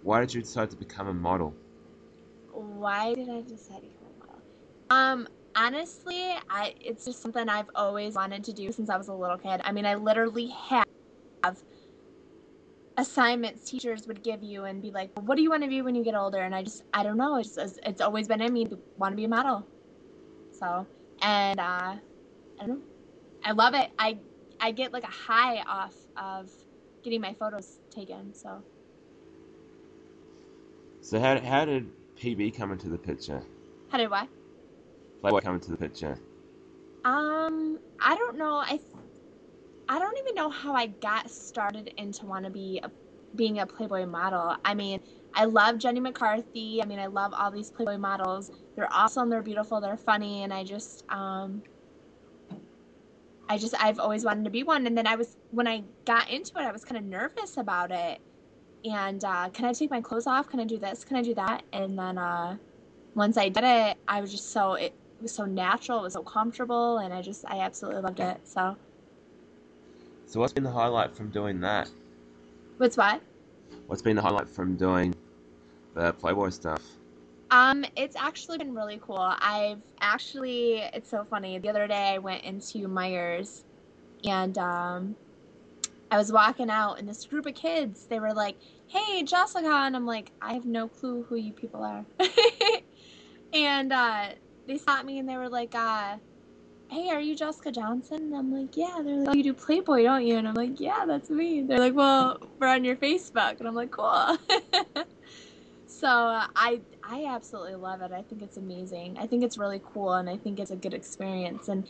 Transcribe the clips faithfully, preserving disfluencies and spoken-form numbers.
why did you decide to become a model? Why did I decide to become a model? Um, honestly, I it's just something I've always wanted to do since I was a little kid. I mean, I literally have assignments teachers would give you and be like, well, what do you want to be when you get older? And I just, I don't know. It's just, it's always been in me to want to be a model. So, and uh, I don't know. I love it. I, I get like a high off of getting my photos taken. So, So how how did P B come into the picture? how did what? Playboy come into the picture? Um, I don't know. I, I don't even know how I got started into want to be a, being a Playboy model. I mean, I love Jenny McCarthy. I mean, I love all these Playboy models. They're awesome. They're beautiful. They're funny. And I just, um, I just, I've always wanted to be one. And then I was, when I got into it, I was kind of nervous about it. And uh, can I take my clothes off? Can I do this? Can I do that? And then uh, once I did it, I was just so, it was so natural. It was so comfortable. And I just, I absolutely loved it. So, So what's been the highlight from doing that? what's what? What's been the highlight from doing the Playboy stuff? Um, it's actually been really cool. I've actually, it's so funny. The other day I went into Myers and um I was walking out and this group of kids, they were like, "Hey, Jessica." And I'm like, "I have no clue who you people are." And uh they stopped me and they were like, uh, "Hey, are you Jessica Johnson?" And I'm like, "Yeah." They're like, "Oh, you do Playboy, don't you?" And I'm like, "Yeah, that's me." They're like, "Well, we're on your Facebook." And I'm like, "Cool." So uh, I I absolutely love it. I think it's amazing. I think it's really cool, and I think it's a good experience, and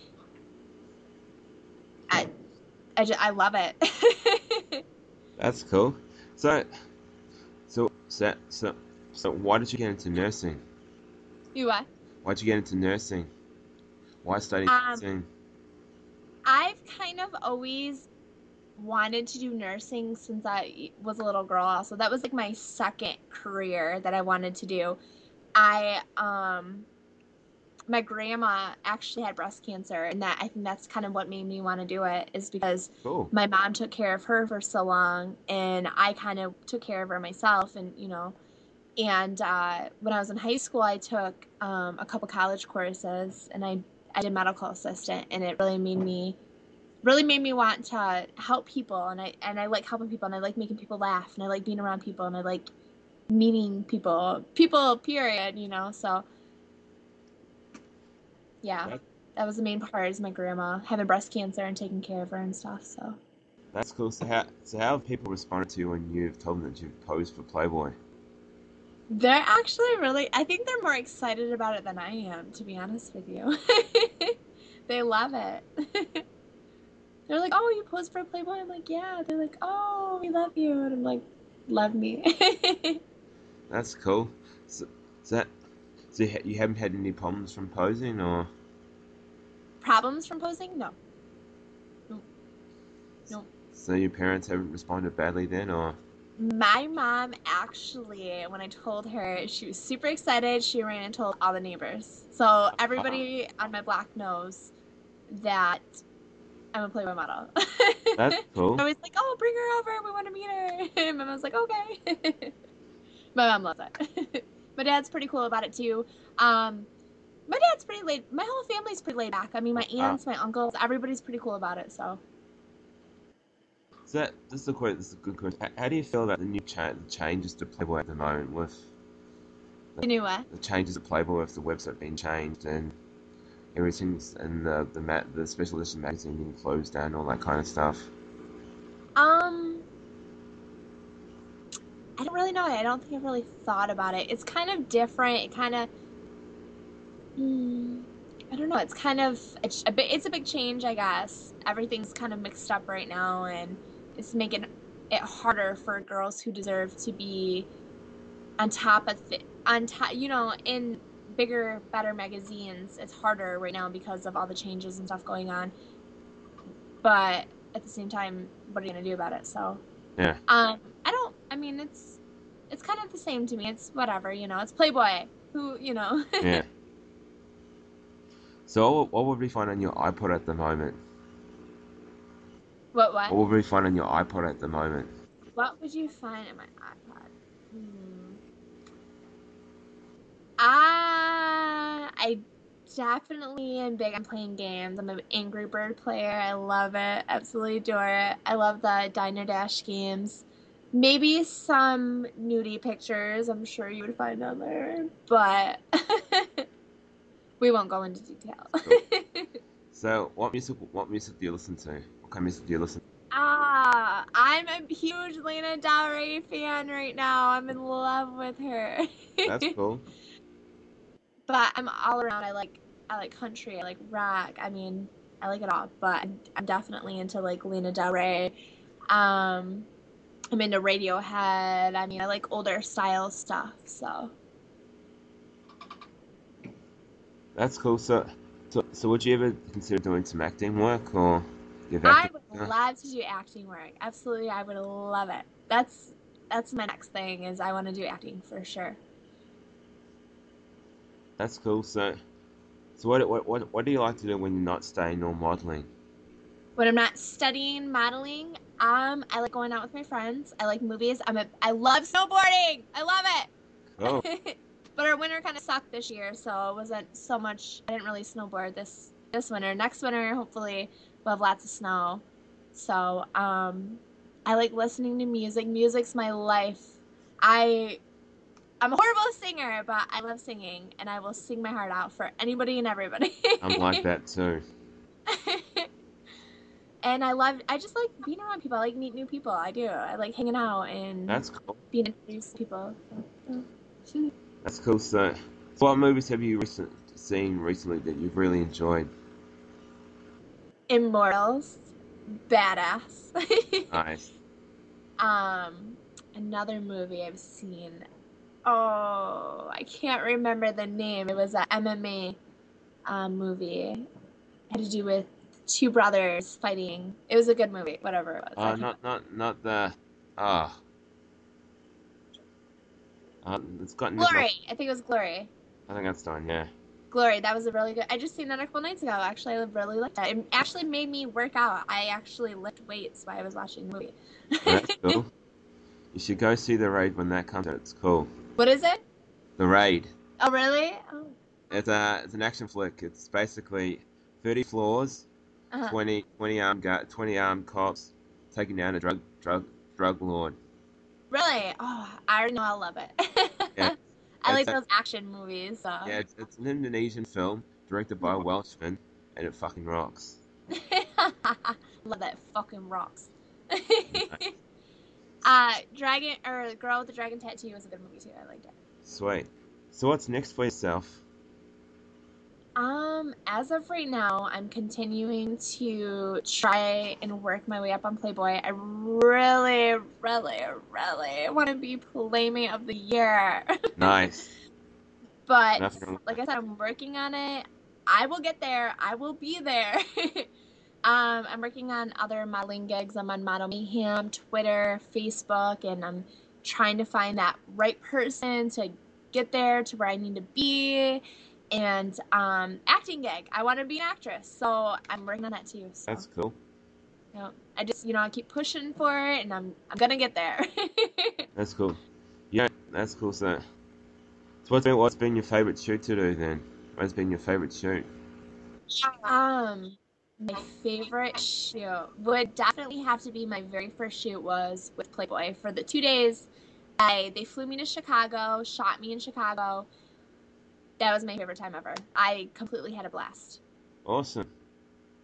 I I, just, I love it. That's cool. So so so so so why did you get into nursing? You what? Why'd you get into nursing? Why study Um, nursing? I've kind of always wanted to do nursing since I was a little girl. Also, that was like my second career that I wanted to do. I um my grandma actually had breast cancer, and that I think that's kind of what made me want to do it is because Cool. my mom took care of her for so long and I kind of took care of her myself. And you know, and uh, when I was in high school I took um, a couple college courses and I I did medical assistant, and it really made me really made me want to help people. And I and I like helping people, and I like making people laugh, and I like being around people, and I like meeting people people period, you know. So yeah, That, that was the main part is my grandma having breast cancer and taking care of her and stuff. So that's cool. So how so how have people responded to you when you've told them that you've posed for Playboy? they're actually really, I think they're more excited about it than I am, to be honest with you. They love it. They're like, "Oh, you posed for Playboy?" I'm like, "Yeah." They're like, "Oh, we love you." And I'm like, "Love me." That's cool. So, so, that, so you, ha- you haven't had any problems from posing, or Problems from posing? No. Nope. Nope. so your parents haven't responded badly then, or My mom actually, when I told her, she was super excited. She ran and told all the neighbors. So ah, everybody on my block knows that I'm a Playboy model. that's cool. I was like, "Oh, bring her over. We want to meet her." And my mom's like, "Okay." My mom loves it. My dad's pretty cool about it too. Um, my dad's pretty laid. My whole family's pretty laid back. I mean, my Ah, aunts, my uncles, everybody's pretty cool about it. So, so that this is a quite this is a good question. How, how do you feel about the new cha- the changes to Playboy at the moment with the, you knew what? the changes to Playboy with the website being changed and everything's and the the ma- the special edition magazine being closed down, all that kind of stuff. Um, I don't really know. I don't think I've really thought about it. It's kind of different. It kind of, mm, I don't know. It's kind of it's a bit. It's a big change, I guess. Everything's kind of mixed up right now, and it's making it harder for girls who deserve to be on top of th- on top. You know, in bigger, better magazines, it's harder right now because of all the changes and stuff going on. But at the same time, what are you gonna do about it? So, Yeah, um, I don't. I mean, it's it's kind of the same to me. It's whatever, you know. It's Playboy. Who, you know. yeah. So what, what would we find on your iPod at the moment? What What what? would we find on your iPod at the moment? What would you find in my iPod? I definitely am big on playing games. I'm an Angry Bird player. I love it. Absolutely adore it. I love the Diner Dash games. Maybe some nudie pictures I'm sure you would find on there, but we won't go into detail. Cool. So, what music? What music do you listen to? What kind of music do you listen to? Ah, I'm a huge Lana Del Rey fan right now. I'm in love with her. That's cool. But I'm all around. I like I like country. I like rock. I mean, I like it all. But I'm, I'm definitely into like Lana Del Rey. Um, I'm into Radiohead. I mean, I like older style stuff. So That's cool. So, so, so would you ever consider doing some acting work or give I acting? would love to do acting work. Absolutely, I would love it. That's that's my next thing is I want to do acting for sure. That's cool. So, so what, what, what, what do you like to do when you're not studying or modeling? When I'm not studying modeling, um, I like going out with my friends. I like movies. I'm a I love snowboarding. I love Cool. it. But our winter kind of sucked this year, so it wasn't so much. I didn't really snowboard this this winter. Next winter, hopefully, we'll have lots of snow. So, um, I like listening to music. Music's my life. I I'm a horrible singer, but I love singing, and I will sing my heart out for anybody and everybody. I'm like that too. And I love, I just like being around people. I like meet new people. I do. I like hanging out and That's cool. being introduced to people. So, so. That's cool. So, so what movies have you recent, seen recently that you've really enjoyed? Immortals, badass. Nice. um, another movie I've seen. Oh, I can't remember the name. It was a M M A um, movie. It had to do with two brothers fighting. It was a good movie. Whatever it was. Uh, not, not, not the. Ah. Uh, it's got Nicola. Glory. I think it was Glory. I think that's done. Yeah. Glory, that was a really good. I just seen that a couple nights ago. Actually, I really liked that. It actually made me work out. I actually lift weights while I was watching the movie. That's cool. You should go see The Raid when that comes out. It's cool. What is it? The Raid. Oh, really? Oh. It's a it's an action flick. It's basically thirty floors, Uh-huh. twenty, twenty armed gu- twenty armed cops taking down a drug drug drug lord. Really? Oh, I already know I love it. Yeah. I like It's a- those action movies. So. Yeah, it's, it's an Indonesian film directed by a Welshman, and it fucking rocks. Love that fucking rocks. uh, Dragon or Girl with the Dragon Tattoo was a good movie too. I liked it. Sweet. So what's next for yourself? Um, as of right now, I'm continuing to try and work my way up on Playboy. I really, really, really want to be Playmate of the Year. Nice. But Nothing wrong with like I said, I'm working on it. I will get there. I will be there. um, I'm working on other modeling gigs. I'm on Model Mayhem, Twitter, Facebook, and I'm trying to find that right person to get there to where I need to be. And um, acting gig. I want to be an actress, so I'm working on that too. So. That's cool. You know, I just, you know, I keep pushing for it, and I'm, I'm gonna get there. That's cool. Yeah, that's cool. So, so what's been what's been your favorite shoot to do then? What's been your favorite shoot? Um, my favorite shoot would definitely have to be my very first shoot was with Playboy for the two days. I they flew me to Chicago, shot me in Chicago. That was my favorite time ever. I completely had a blast. Awesome.